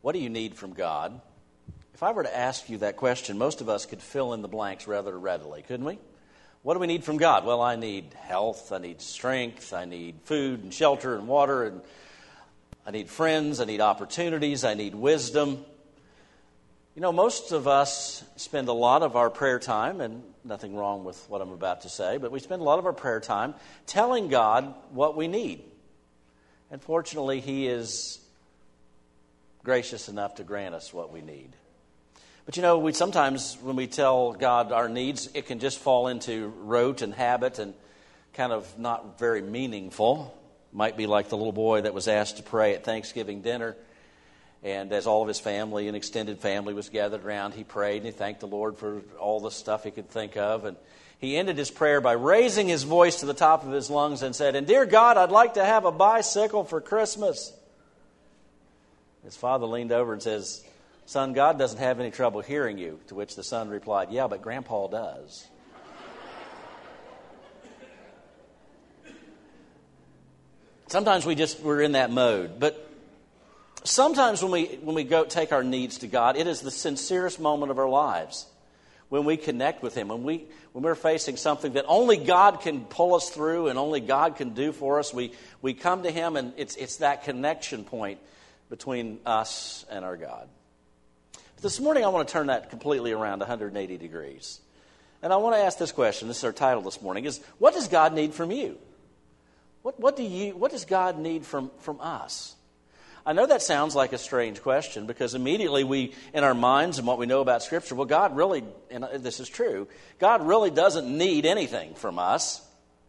What do you need from God? If I were to ask you that question, most of us could fill in the blanks rather readily, couldn't we? What do we need from God? Well, I need health, I need strength, I need food and shelter and water, and I need friends, I need opportunities, I need wisdom. You know, most of us spend a lot of our prayer time, and nothing wrong with what I'm about to say, but we spend a lot of our prayer time telling God what we need. And fortunately, He is gracious enough to grant us what we need. But you know, we sometimes, when we tell God our needs, it can just fall into rote and habit and kind of not very meaningful. Might be like the little boy that was asked to pray at Thanksgiving dinner. And as all of his family and extended family was gathered around, he prayed and he thanked the Lord for all the stuff he could think of. And he ended his prayer by raising his voice to the top of his lungs and said, "And dear God, I'd like to have a bicycle for Christmas." His father leaned over and says, "Son, God doesn't have any trouble hearing you." To which the son replied, "Yeah, but Grandpa does." Sometimes we're in that mode. But sometimes when we go take our needs to God, it is the sincerest moment of our lives. When we connect with Him, when we're facing something that only God can pull us through and only God can do for us, we come to Him, and it's that connection point between us and our God. But this morning I want to turn that completely around 180 degrees. And I want to ask this question. This is our title this morning, is what does God need from you? What does God need from us? I know that sounds like a strange question, because immediately we, in our minds and what we know about Scripture, well, God really, and this is true, God really doesn't need anything from us.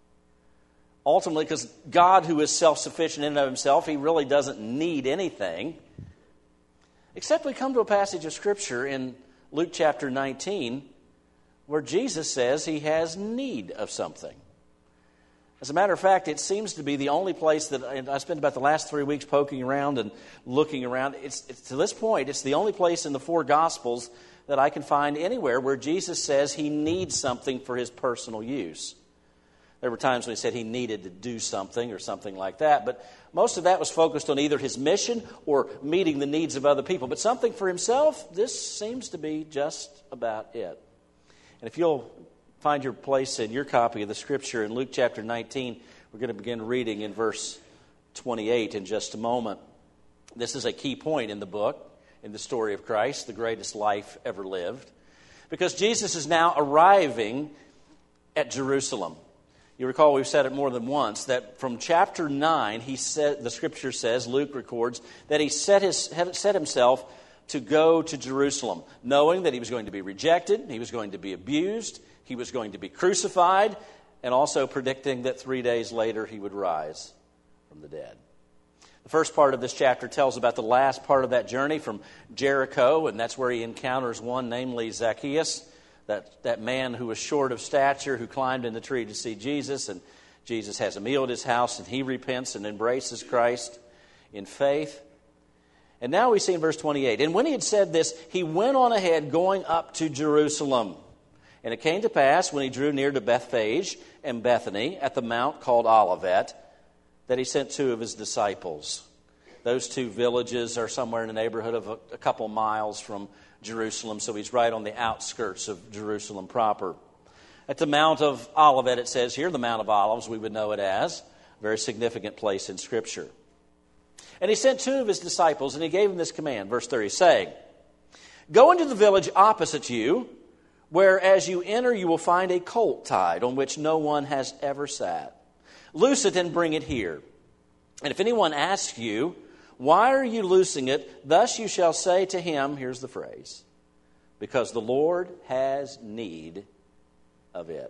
Ultimately, because God, who is self-sufficient in and of Himself, He really doesn't need anything. Except we come to a passage of Scripture in Luke chapter 19 where Jesus says He has need of something. As a matter of fact, it seems to be the only place that I spent about the last 3 weeks poking around and looking around. It's to this point, it's the only place in the four Gospels that I can find anywhere where Jesus says He needs something for His personal use. There were times when He said He needed to do something or something like that, but most of that was focused on either His mission or meeting the needs of other people. But something for Himself, this seems to be just about it. And if you'll find your place in your copy of the Scripture in Luke chapter 19, we're going to begin reading in verse 28 in just a moment. This is a key point in the book, in the story of Christ, the greatest life ever lived, because Jesus is now arriving at Jerusalem. You recall we've said it more than once, that from chapter 9, the Scripture says, Luke records, that He set Himself to go to Jerusalem, knowing that He was going to be rejected, He was going to be abused, He was going to be crucified, and also predicting that 3 days later He would rise from the dead. The first part of this chapter tells about the last part of that journey from Jericho, and that's where He encounters one, namely Zacchaeus, that man who was short of stature, who climbed in the tree to see Jesus, and Jesus has a meal at his house, and he repents and embraces Christ in faith. And now we see in verse 28, "And when He had said this, He went on ahead, going up to Jerusalem. And it came to pass, when He drew near to Bethphage and Bethany, at the mount called Olivet, that He sent two of His disciples." Those two villages are somewhere in the neighborhood of a couple miles from Jerusalem, so He's right on the outskirts of Jerusalem proper. At the Mount of Olivet, it says here, the Mount of Olives, we would know it as, a very significant place in Scripture. "And He sent two of His disciples, and He gave them this command," verse 30, saying, "Go into the village opposite you, where as you enter you will find a colt tied, on which no one has ever sat. Loose it and bring it here. And if anyone asks you, 'Why are you loosing it?' thus you shall say to him," here's the phrase, "because the Lord has need of it."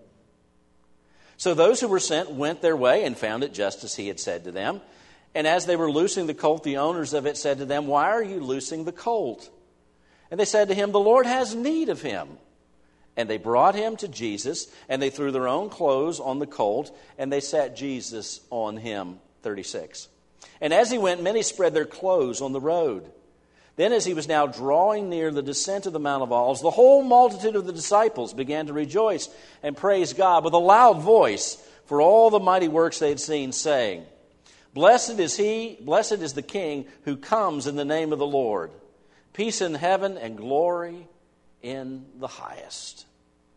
So those who were sent went their way and found it just as He had said to them. And as they were loosing the colt, the owners of it said to them, "Why are you loosing the colt?" And they said to him, "The Lord has need of him." And they brought him to Jesus, and they threw their own clothes on the colt, and they sat Jesus on him. 36. "And as He went, many spread their clothes on the road. Then as He was now drawing near the descent of the Mount of Olives, the whole multitude of the disciples began to rejoice and praise God with a loud voice for all the mighty works they had seen, saying, Blessed is the King who comes in the name of the Lord. Peace in heaven and glory in the highest.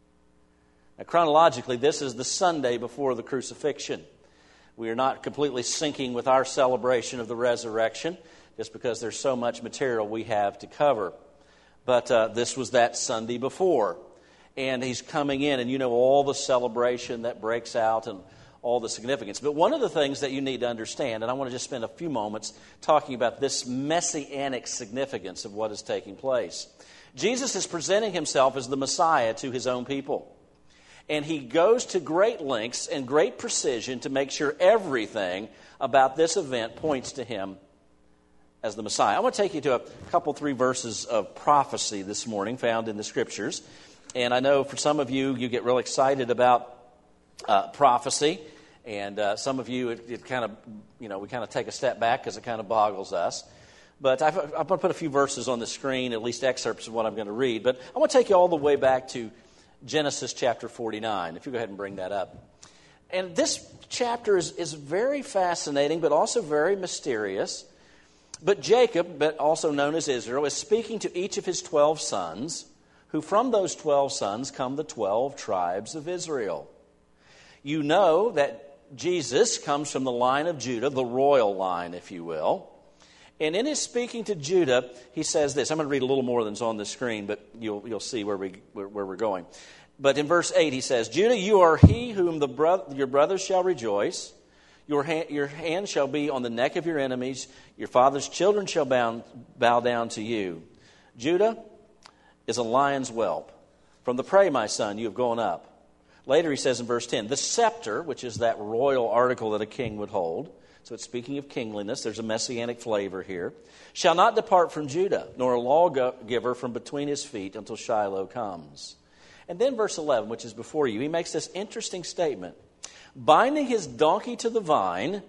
Now, chronologically, this is the Sunday before the crucifixion. We are not completely syncing with our celebration of the resurrection, just because there's so much material we have to cover. But this was that Sunday before. And he's coming in, and you know all the celebration that breaks out and all the significance. But one of the things that you need to understand, and I want to just spend a few moments talking about this messianic significance of what is taking place. Jesus is presenting himself as the Messiah to his own people. And he goes to great lengths and great precision to make sure everything about this event points to him as the Messiah. I want to take you to a couple, 3 verses of prophecy this morning found in the Scriptures. And I know for some of you, you get real excited about prophecy. And some of you, it kind of, we kind of take a step back because it kind of boggles us. But I'm going to put a few verses on the screen, at least excerpts of what I'm going to read. But I want to take you all the way back to Genesis chapter 49, if you go ahead and bring that up. And this chapter is very fascinating, but also very mysterious. But Jacob, but also known as Israel, is speaking to each of his 12 sons, who from those 12 sons come the 12 tribes of Israel. You know that Jesus comes from the line of Judah, the royal line, if you will. And in his speaking to Judah, he says this. I'm going to read a little more than's on the screen, but you'll see where we're going. But in verse 8, he says, Judah, you are he whom your brothers shall rejoice. Your hand shall be on the neck of your enemies. Your father's children shall bow down to you. Judah is a lion's whelp. From the prey, my son, you have gone up. Later he says in verse 10, the scepter, which is that royal article that a king would hold. So it's speaking of kingliness. There's a messianic flavor here. Shall not depart from Judah, nor a lawgiver from between his feet until Shiloh comes. And then verse 11, which is before you, he makes this interesting statement. Binding his donkey to the vine,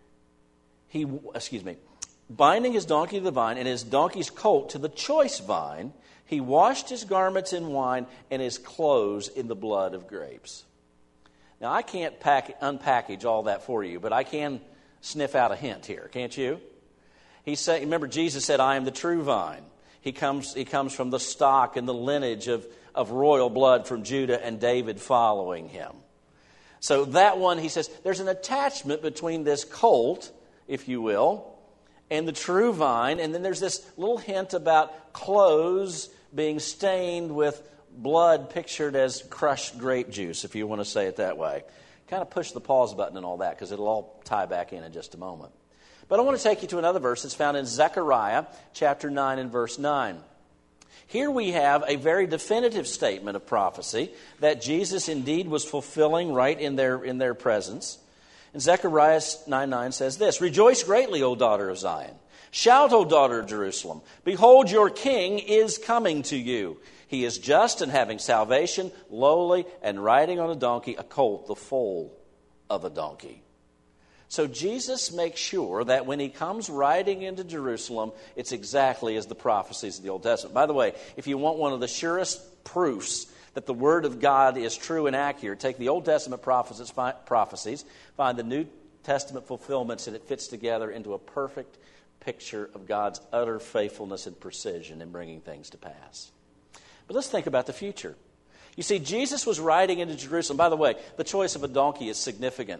binding his donkey to the vine and his donkey's colt to the choice vine, he washed his garments in wine and his clothes in the blood of grapes. Now, I can't unpackage all that for you, but I can sniff out a hint here, can't you? Remember, Jesus said, I am the true vine. He comes from the stock and the lineage of royal blood from Judah and David following him. So that one, he says, there's an attachment between this colt, if you will, and the true vine. And then there's this little hint about clothes being stained with blood pictured as crushed grape juice, if you want to say it that way. Kind of push the pause button and all that because it'll all tie back in just a moment. But I want to take you to another verse that's found in Zechariah chapter 9 and verse 9. Here we have a very definitive statement of prophecy that Jesus indeed was fulfilling right in their presence. And Zechariah 9:9 says this, Rejoice greatly, O daughter of Zion. Shout, O daughter of Jerusalem. Behold, your king is coming to you. He is just and having salvation, lowly, and riding on a donkey, a colt, the foal of a donkey. So Jesus makes sure that when he comes riding into Jerusalem, it's exactly as the prophecies of the Old Testament. By the way, if you want one of the surest proofs that the Word of God is true and accurate, take the Old Testament prophecies, find the New Testament fulfillments, and it fits together into a perfect picture of God's utter faithfulness and precision in bringing things to pass. But let's think about the future. You see, Jesus was riding into Jerusalem. By the way, the choice of a donkey is significant.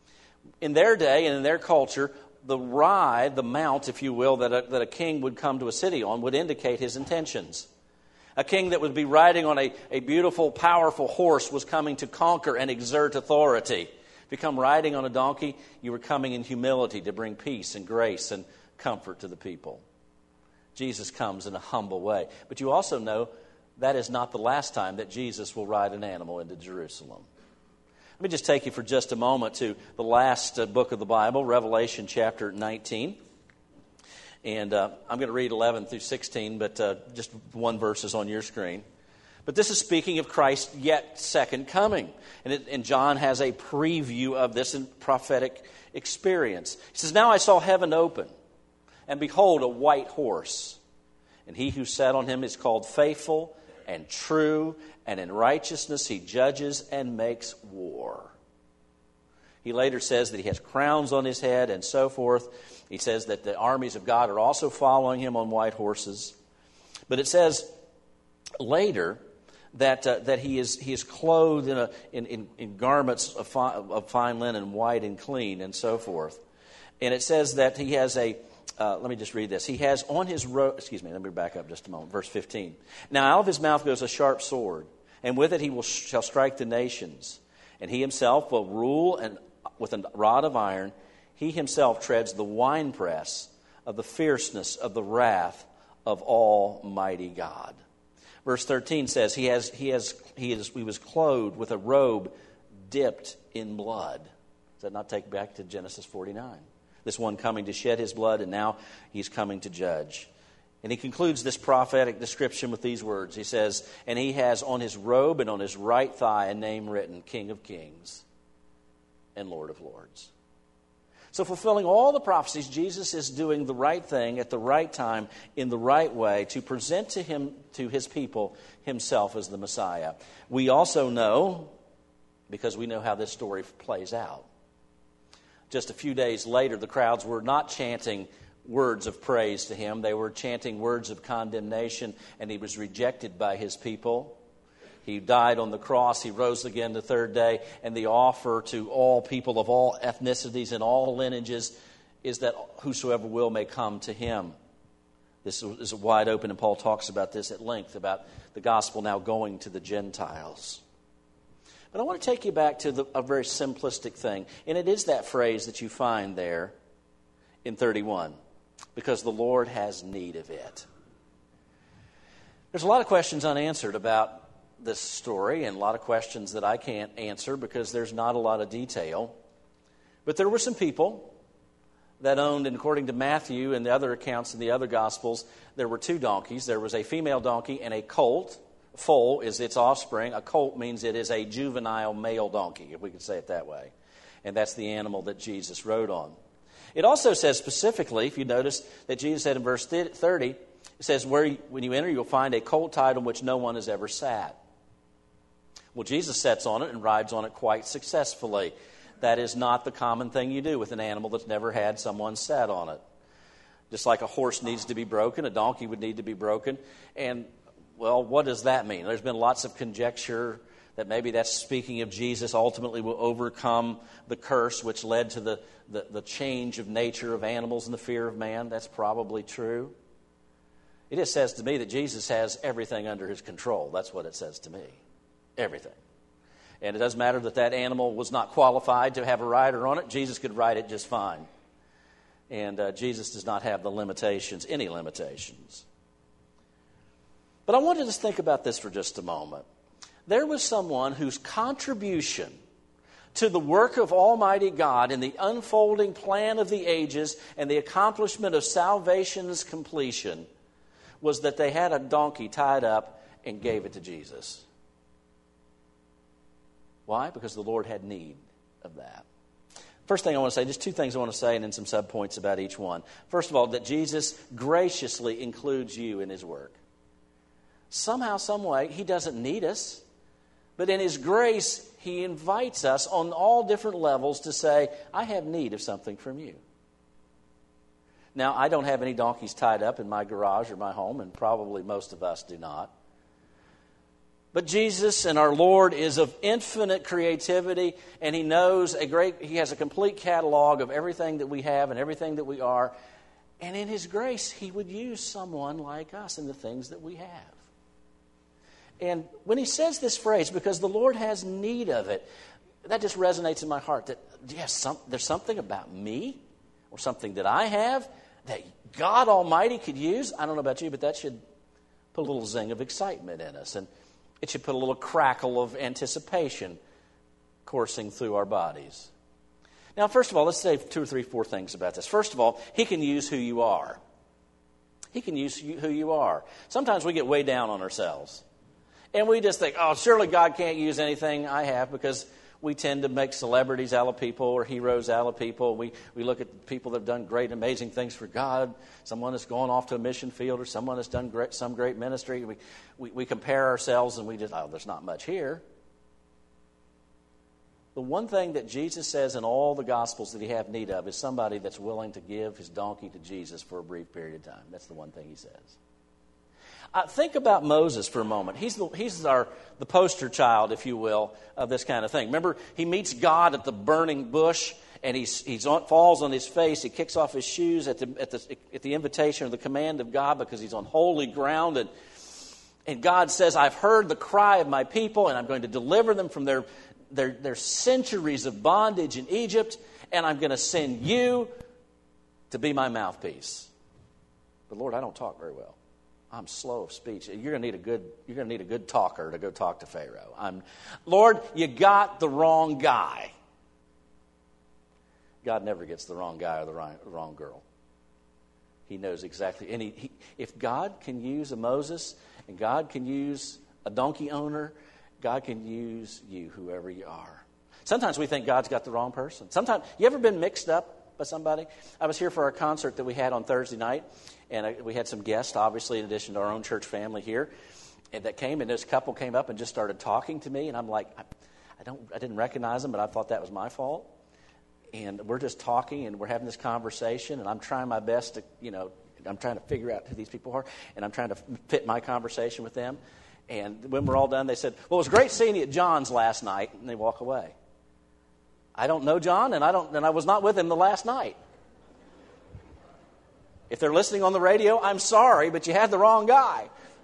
In their day and in their culture, the ride, the mount, if you will, that a king would come to a city on would indicate his intentions. A king that would be riding on a beautiful, powerful horse was coming to conquer and exert authority. If you come riding on a donkey, you were coming in humility to bring peace and grace and comfort to the people. Jesus comes in a humble way. But you also know that is not the last time that Jesus will ride an animal into Jerusalem. Let me just take you for just a moment to the last book of the Bible, Revelation chapter 19. And I'm going to read 11 through 16, but just one verse is on your screen. But this is speaking of Christ's yet second coming. And John has a preview of this in prophetic experience. He says, Now I saw heaven open, and behold, a white horse. And he who sat on him is called Faithful and True, and in righteousness he judges and makes war. He later says that he has crowns on his head and so forth. He says that the armies of God are also following him on white horses. But it says later that he is clothed in garments of fine linen, white and clean, and so forth. And it says that he has let me just read this. He has on his robe, let me back up just a moment. Verse 15. Now out of his mouth goes a sharp sword, and with it shall strike the nations. And he himself will rule, and with a rod of iron, he himself treads the winepress of the fierceness of the wrath of Almighty God. Verse 13 says, he was clothed with a robe dipped in blood. Does that not take back to Genesis 49? This one coming to shed his blood, and now he's coming to judge. And he concludes this prophetic description with these words. He says, and he has on his robe and on his right thigh a name written, King of Kings and Lord of Lords. So fulfilling all the prophecies, Jesus is doing the right thing at the right time in the right way to present to his people himself as the Messiah. We also know, because we know how this story plays out, just a few days later, the crowds were not chanting words of praise to him. They were chanting words of condemnation, and he was rejected by his people. He died on the cross. He rose again the third day. And the offer to all people of all ethnicities and all lineages is that whosoever will may come to him. This is wide open, and Paul talks about this at length, about the gospel now going to the Gentiles. But I want to take you back to a very simplistic thing. And it is that phrase that you find there in 31. Because the Lord has need of it. There's a lot of questions unanswered about this story, and a lot of questions that I can't answer because there's not a lot of detail. But there were some people that owned, and according to Matthew and the other accounts in the other Gospels, there were 2 donkeys. There was a female donkey and a colt. Foal is its offspring. A colt means it is a juvenile male donkey, if we could say it that way. And that's the animal that Jesus rode on. It also says specifically, if you notice, that Jesus said in verse 30, it says, when you enter, you'll find a colt tied on which no one has ever sat. Well, Jesus sits on it and rides on it quite successfully. That is not the common thing you do with an animal that's never had someone sat on it. Just like a horse needs to be broken, a donkey would need to be broken. And, well, what does that mean? There's been lots of conjecture that maybe that's speaking of Jesus ultimately will overcome the curse which led to the change of nature of animals and the fear of man. That's probably true. It just says to me that Jesus has everything under his control. That's what it says to me. Everything. And it doesn't matter that animal was not qualified to have a rider on it. Jesus could ride it just fine. And Jesus does not have any limitations. But I want to just think about this for just a moment. There was someone whose contribution to the work of Almighty God in the unfolding plan of the ages and the accomplishment of salvation's completion was that they had a donkey tied up and gave it to Jesus. Why? Because the Lord had need of that. First thing I want to say, just 2 things I want to say and then some subpoints about each one. First of all, that Jesus graciously includes you in his work. Somehow, some way, he doesn't need us. But in his grace, he invites us on all different levels to say, I have need of something from you. Now, I don't have any donkeys tied up in my garage or my home, and probably most of us do not. But Jesus and our Lord is of infinite creativity, and he knows he has a complete catalog of everything that we have and everything that we are. And in his grace, he would use someone like us in the things that we have. And when he says this phrase, because the Lord has need of it, that just resonates in my heart that, yes, there's something about me or something that I have that God Almighty could use. I don't know about you, but that should put a little zing of excitement in us. And it should put a little crackle of anticipation coursing through our bodies. Now, first of all, let's say 2 or 3, 4 things about this. First of all, he can use who you are. He can use who you are. Sometimes we get way down on ourselves. And we just think, oh, surely God can't use anything I have, because we tend to make celebrities out of people or heroes out of people. We look at people that have done great, amazing things for God, someone that's gone off to a mission field or someone that's done some great ministry. We compare ourselves and we just, there's not much here. The one thing that Jesus says in all the Gospels that he have need of is somebody that's willing to give his donkey to Jesus for a brief period of time. That's the one thing he says. Think about Moses for a moment. He's the poster child, if you will, of this kind of thing. Remember, he meets God at the burning bush, and he falls on his face. He kicks off his shoes at the invitation or the command of God because he's on holy ground. And God says, I've heard the cry of my people, and I'm going to deliver them from their centuries of bondage in Egypt, and I'm going to send you to be my mouthpiece. But Lord, I don't talk very well. I'm slow of speech. You're going to need a good talker to go talk to Pharaoh. Lord, you got the wrong guy. God never gets the wrong guy or the wrong girl. He knows exactly. And if God can use a Moses, and God can use a donkey owner, God can use you, whoever you are. Sometimes we think God's got the wrong person. Sometimes, you ever been mixed up by somebody? I was here for our concert that we had on Thursday night, and we had some guests, obviously, in addition to our own church family here, and that came, and this couple came up and just started talking to me, and I'm like, I didn't recognize them, but I thought that was my fault. And we're just talking, and we're having this conversation, and I'm trying my best to, I'm trying to figure out who these people are, and I'm trying to fit my conversation with them. And when we're all done, they said, well, it was great seeing you at John's last night, and they walk away. I don't know John, and I was not with him the last night. If they're listening on the radio, I'm sorry, but you had the wrong guy.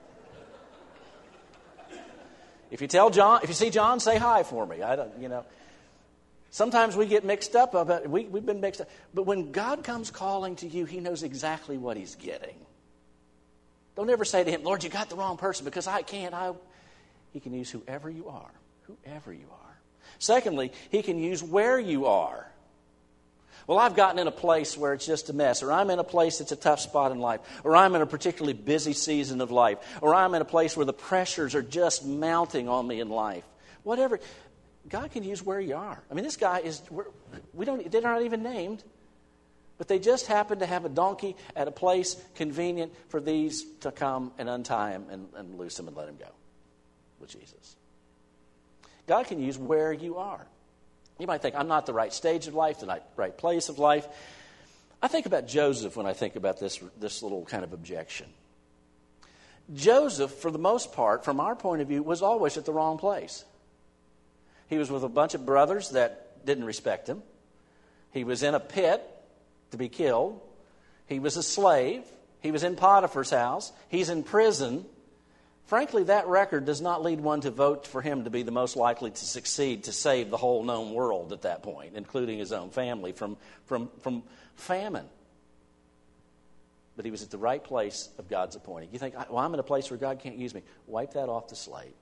If you see John, say hi for me. Sometimes we get mixed up. We've been mixed up. But when God comes calling to you, He knows exactly what He's getting. Don't ever say to Him, Lord, you got the wrong person, because I can't. He can use whoever you are. Whoever you are. Secondly, He can use where you are. Well, I've gotten in a place where it's just a mess, or I'm in a place that's a tough spot in life, or I'm in a particularly busy season of life, or I'm in a place where the pressures are just mounting on me in life. Whatever. God can use where you are. I mean, this guy they're not even named, but they just happen to have a donkey at a place convenient for these to come and untie him and loose him and let him go with Jesus. God can use where you are. You might think, I'm not the right stage of life, the right place of life. I think about Joseph when I think about this little kind of objection. Joseph, for the most part, from our point of view, was always at the wrong place. He was with a bunch of brothers that didn't respect him. He was in a pit to be killed. He was a slave. He was in Potiphar's house. He's in prison. Frankly, that record does not lead one to vote for him to be the most likely to succeed to save the whole known world at that point, including his own family from famine. But he was at the right place of God's appointing. You think, well, I'm in a place where God can't use me. Wipe that off the slate.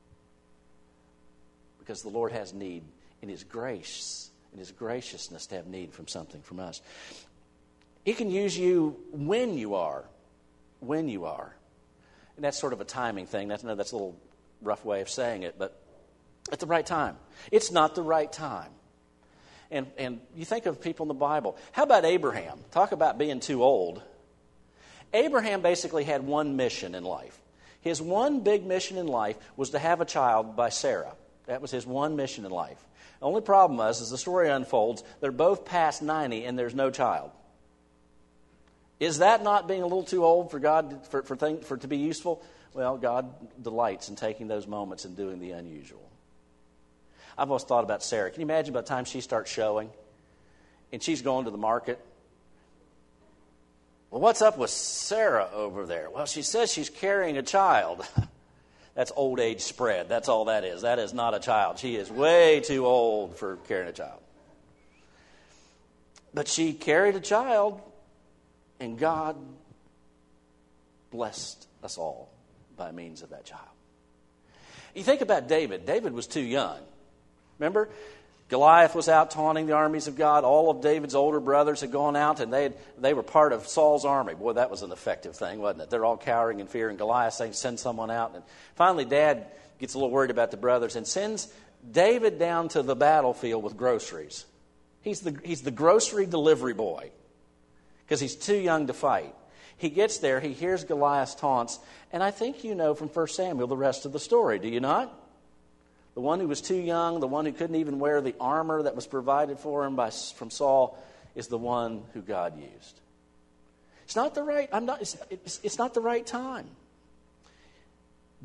Because the Lord has need in His grace, in His graciousness, to have need from something from us. He can use you when you are. When you are. And that's sort of a timing thing. That's a little rough way of saying it, but at the right time. It's not the right time. And you think of people in the Bible. How about Abraham? Talk about being too old. Abraham basically had one mission in life. His one big mission in life was to have a child by Sarah. That was his one mission in life. The only problem was, as the story unfolds, they're both past 90 and there's no child. Is that not being a little too old for God for it to be useful? Well, God delights in taking those moments and doing the unusual. I've always thought about Sarah. Can you imagine by the time she starts showing and she's going to the market? Well, what's up with Sarah over there? Well, she says she's carrying a child. That's old age spread. That's all that is. That is not a child. She is way too old for carrying a child. But she carried a child, and God blessed us all by means of that child. You think about David. David was too young. Remember? Goliath was out taunting the armies of God. All of David's older brothers had gone out, and they were part of Saul's army. Boy, that was an effective thing, wasn't it? They're all cowering in fear, and Goliath saying, send someone out. And finally, Dad gets a little worried about the brothers and sends David down to the battlefield with groceries. He's the grocery delivery boy because he's too young to fight. He gets there, he hears Goliath's taunts, and I think you know from 1 Samuel the rest of the story, do you not? The one who was too young, the one who couldn't even wear the armor that was provided for him from Saul, is the one who God used. It's not the right. It's not the right time.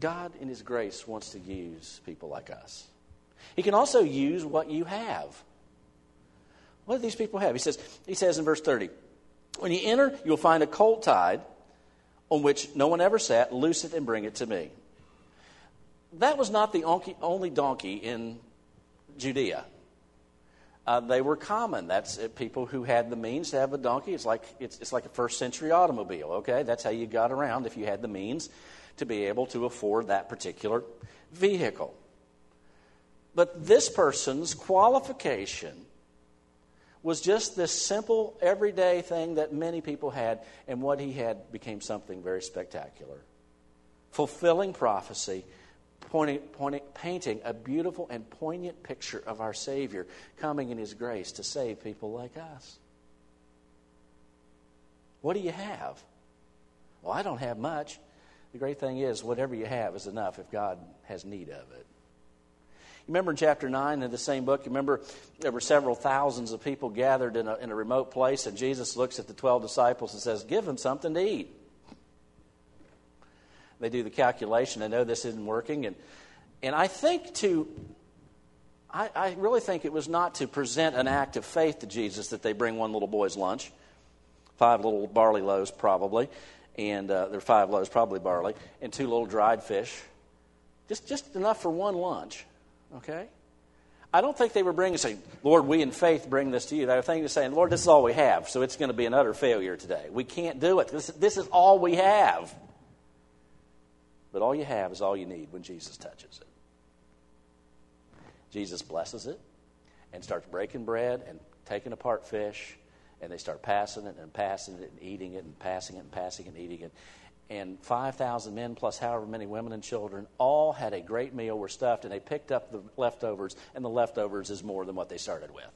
God in his grace wants to use people like us. He can also use what you have. What do these people have? He says in verse 30, when you enter, you'll find a colt tied on which no one ever sat. Loose it and bring it to me. That was not the only donkey in Judea. They were common. That's people who had the means to have a donkey. It's like a first century automobile. Okay, that's how you got around if you had the means to be able to afford that particular vehicle. But this person's qualification was just this simple, everyday thing that many people had, and what he had became something very spectacular. Fulfilling prophecy, painting a beautiful and poignant picture of our Savior coming in his grace to save people like us. What do you have? Well, I don't have much. The great thing is, whatever you have is enough if God has need of it. You remember in chapter 9 in the same book, you remember there were several thousands of people gathered in a remote place, and Jesus looks at the 12 disciples and says, give them something to eat. They do the calculation. They know this isn't working. And I really think it was not to present an act of faith to Jesus that they bring one little boy's lunch, 5 little barley loaves probably, and there are 5 loaves, probably barley, and 2 little dried fish. Just enough for one lunch, okay? I don't think they were bringing, saying, Lord, we in faith bring this to you. They were thinking, saying, Lord, this is all we have, so it's going to be an utter failure today. We can't do it. This is all we have. But all you have is all you need when Jesus touches it. Jesus blesses it and starts breaking bread and taking apart fish, and they start passing it and passing it and eating it and passing it and passing it and eating it. And 5,000 men plus however many women and children all had a great meal, were stuffed, and they picked up the leftovers, and the leftovers is more than what they started with.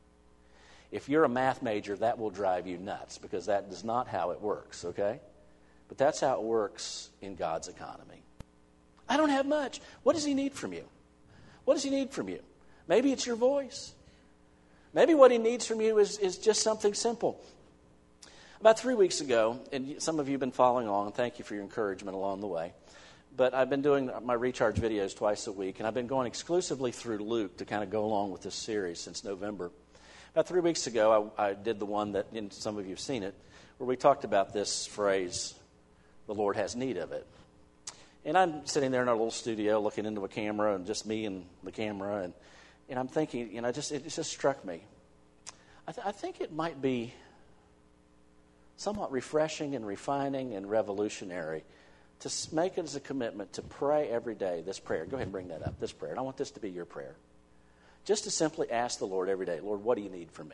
If you're a math major, that will drive you nuts, because that is not how it works, okay? But that's how it works in God's economy. I don't have much. What does he need from you? What does he need from you? Maybe it's your voice. Maybe what he needs from you is just something simple. About 3 weeks ago, and some of you have been following along, and thank you for your encouragement along the way, but I've been doing my recharge videos twice a week, and I've been going exclusively through Luke to kind of go along with this series since November. About 3 weeks ago, I did the one that, and some of you have seen it, where we talked about this phrase, the Lord has need of it. And I'm sitting there in our little studio looking into a camera, and just me and the camera, and I'm thinking, it just struck me. I think it might be somewhat refreshing and refining and revolutionary to make it as a commitment to pray every day this prayer. Go ahead and bring that up, this prayer. And I want this to be your prayer. Just to simply ask the Lord every day, Lord, what do you need from me?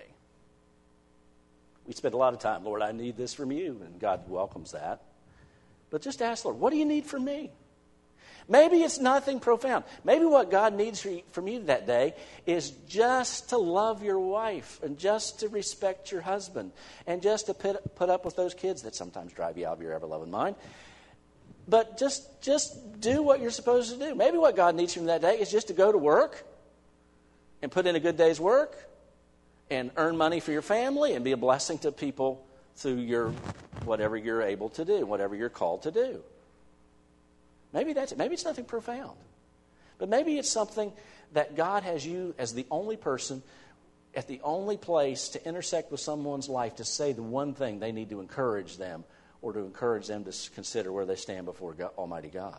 We spend a lot of time, Lord, I need this from you, and God welcomes that. But just ask, Lord, what do you need from me? Maybe it's nothing profound. Maybe what God needs from you that day is just to love your wife, and just to respect your husband, and just to put up with those kids that sometimes drive you out of your ever-loving mind. But just do what you're supposed to do. Maybe what God needs from you that day is just to go to work and put in a good day's work and earn money for your family and be a blessing to people through your whatever you're able to do, whatever you're called to do. Maybe that's it. Maybe it's nothing profound. But maybe it's something that God has you as the only person at the only place to intersect with someone's life to say the one thing they need to encourage them, or to encourage them to consider where they stand before God, Almighty God.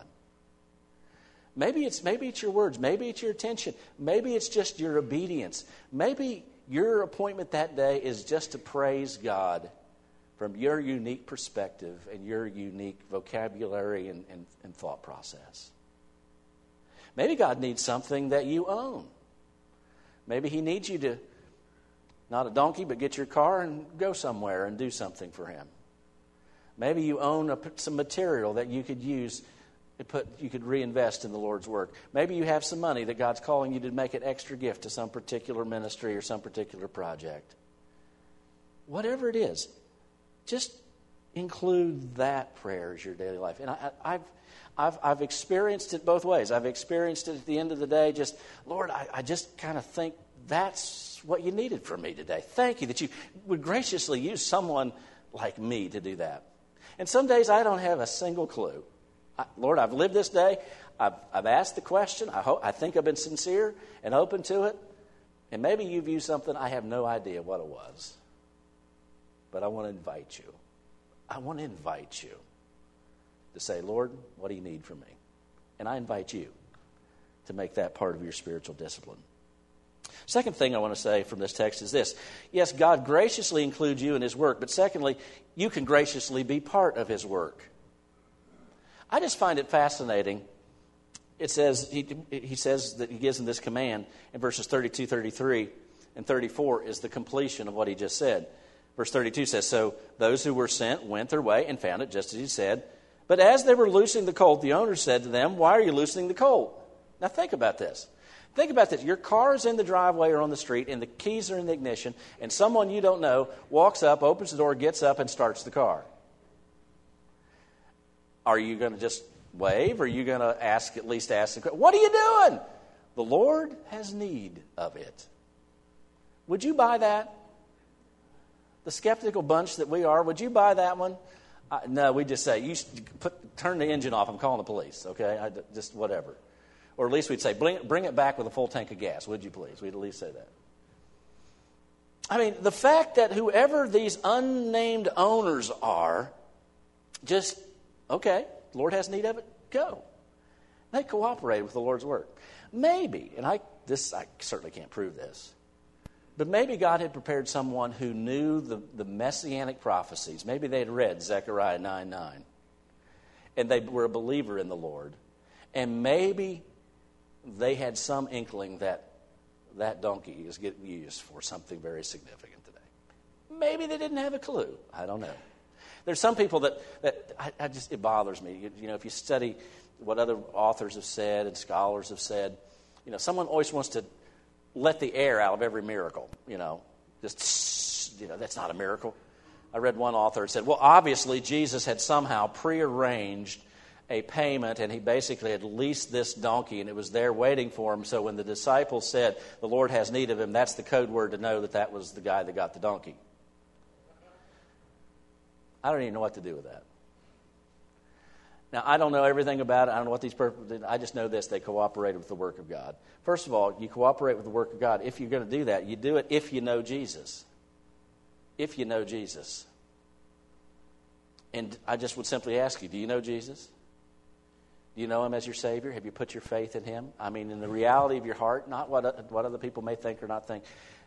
Maybe it's your words. Maybe it's your attention. Maybe it's just your obedience. Maybe your appointment that day is just to praise God from your unique perspective and your unique vocabulary and thought process. Maybe God needs something that you own. Maybe he needs you to, not a donkey, but get your car and go somewhere and do something for him. Maybe you own some material that you could use, you could reinvest in the Lord's work. Maybe you have some money that God's calling you to make an extra gift to some particular ministry or some particular project. Whatever it is, just include that prayer as your daily life. And I've experienced it both ways. I've experienced it at the end of the day, just, Lord, I just kind of think that's what you needed from me today. Thank you that you would graciously use someone like me to do that. And some days I don't have a single clue. Lord, I've lived this day. I've asked the question. I think I've been sincere and open to it. And maybe you've used something I have no idea what it was. But I want to invite you. I want to invite you to say, Lord, what do you need from me? And I invite you to make that part of your spiritual discipline. Second thing I want to say from this text is this. Yes, God graciously includes you in his work, but secondly, you can graciously be part of his work. I just find it fascinating. It says, he says that he gives them this command in verses 32, 33, and 34 is the completion of what he just said. Verse 32 says, so those who were sent went their way and found it just as he said. But as they were loosing the colt, the owner said to them, why are you loosening the colt? Now think about this. Think about this. Your car is in the driveway or on the street, and the keys are in the ignition, and someone you don't know walks up, opens the door, gets up, and starts the car. Are you going to just wave, or are you going to at least ask, what are you doing? The Lord has need of it. Would you buy that? The skeptical bunch that we are, would you buy that one? No, we just say, turn the engine off, I'm calling the police, okay? Just whatever. Or at least we'd say, bring it back with a full tank of gas, would you please? We'd at least say that. I mean, the fact that whoever these unnamed owners are, just, okay, the Lord has need of it, go. They cooperated with the Lord's work. Maybe, and I certainly can't prove this, but maybe God had prepared someone who knew the messianic prophecies. Maybe they had read Zechariah 9:9, and they were a believer in the Lord. And maybe they had some inkling that that donkey is getting used for something very significant today. Maybe they didn't have a clue. I don't know. There's some people that it bothers me. You know, if you study what other authors have said and scholars have said, you know, someone always wants to let the air out of every miracle. You know, just, you know, that's not a miracle. I read one author that said, well, obviously Jesus had somehow prearranged a payment, and he basically had leased this donkey, and it was there waiting for him. So when the disciples said, the Lord has need of him, that's the code word to know that that was the guy that got the donkey. I don't even know what to do with that. Now, I don't know everything about it. I don't know what these people did. I just know this. They cooperated with the work of God. First of all, you cooperate with the work of God. If you're going to do that, you do it if you know Jesus. If you know Jesus. And I just would simply ask you, do you know Jesus? Do you know him as your Savior? Have you put your faith in him? I mean, in the reality of your heart, not what other people may think or not think.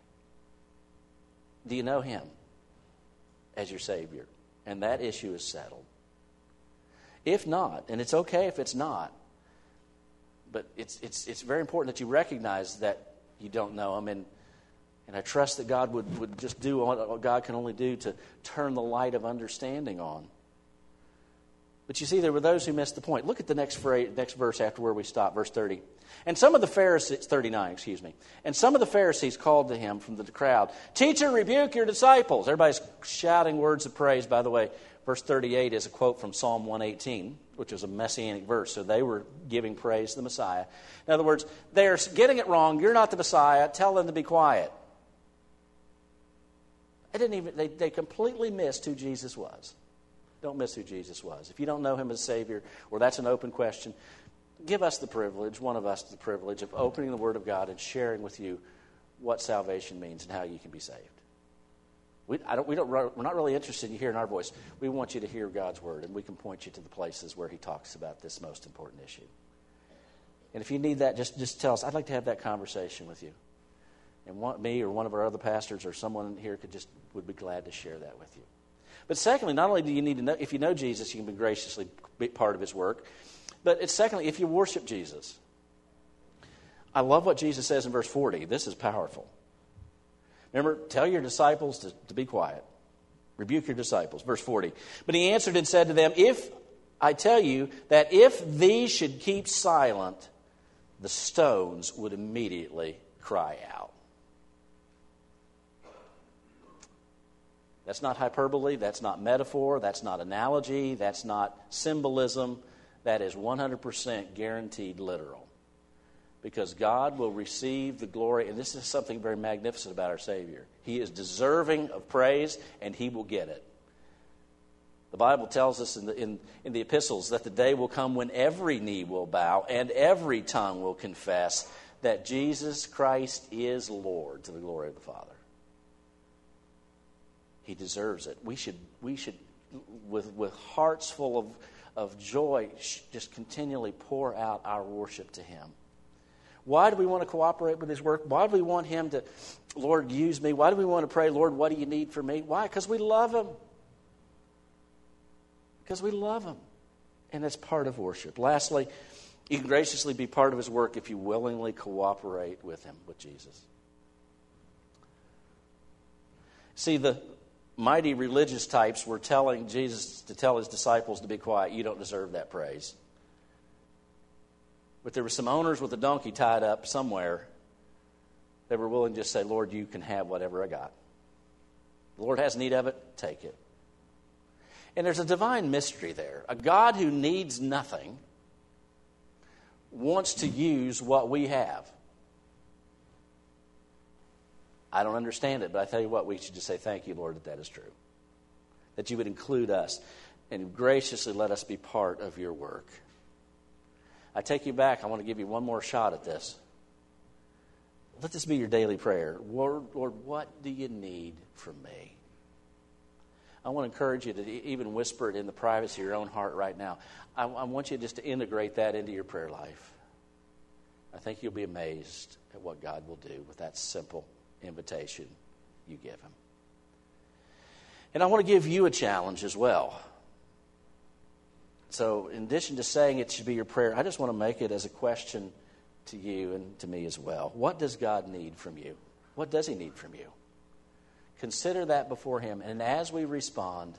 Do you know him as your Savior? And that issue is settled. If not, and it's okay if it's not, but it's very important that you recognize that you don't know him, and I trust that God would just do what God can only do to turn the light of understanding on. But you see, there were those who missed the point. Look at the next verse after where we stop, verse 30. And some of the Pharisees, 39, and some of the Pharisees called to him from the crowd, Teacher, rebuke your disciples. Everybody's shouting words of praise. By the way, verse 38 is a quote from Psalm 118, which is a messianic verse. So they were giving praise to the Messiah. In other words, they're getting it wrong. You're not the Messiah. Tell them to be quiet. They completely missed who Jesus was. Don't miss who Jesus was. If you don't know him as Savior, or that's an open question, give us the privilege, one of us the privilege, of opening the Word of God and sharing with you what salvation means and how you can be saved. We're not really interested in you hearing our voice. We want you to hear God's Word, and we can point you to the places where he talks about this most important issue. And if you need that, just tell us. I'd like to have that conversation with you. And me or one of our other pastors or someone here would be glad to share that with you. But secondly, not only do you need to know, if you know Jesus, you can be graciously be part of his work. But it's secondly, if you worship Jesus. I love what Jesus says in verse 40. This is powerful. Remember, tell your disciples to be quiet. Rebuke your disciples. Verse 40. But he answered and said to them, If I tell you that if these should keep silent, the stones would immediately cry out. That's not hyperbole, that's not metaphor, that's not analogy, that's not symbolism. That is 100% guaranteed literal. Because God will receive the glory, and this is something very magnificent about our Savior. He is deserving of praise, and he will get it. The Bible tells us in the epistles that the day will come when every knee will bow and every tongue will confess that Jesus Christ is Lord, to the glory of the Father. He deserves it. We should with hearts full of joy, just continually pour out our worship to Him. Why do we want to cooperate with His work? Why do we want Him to, Lord, use me? Why do we want to pray, Lord, what do you need from me? Why? Because we love Him. Because we love Him. And that's part of worship. Lastly, you can graciously be part of His work if you willingly cooperate with Him, with Jesus. See, the mighty religious types were telling Jesus to tell His disciples to be quiet. You don't deserve that praise. But there were some owners with a donkey tied up somewhere that were willing to just say, Lord, you can have whatever I got. The Lord has need of it, take it. And there's a divine mystery there. A God who needs nothing wants to use what we have. I don't understand it, but I tell you what, we should just say thank you, Lord, that is true. That you would include us and graciously let us be part of your work. I take you back. I want to give you one more shot at this. Let this be your daily prayer. Lord, what do you need from me? I want to encourage you to even whisper it in the privacy of your own heart right now. I want you just to integrate that into your prayer life. I think you'll be amazed at what God will do with that simple invitation you give Him. And I want to give you a challenge as well. So in addition to saying it should be your prayer, I just want to make it as a question to you and to me as well. What does God need from you? What does He need from you? Consider that before Him, and as we respond,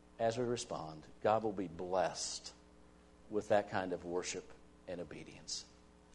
God will be blessed with that kind of worship and obedience.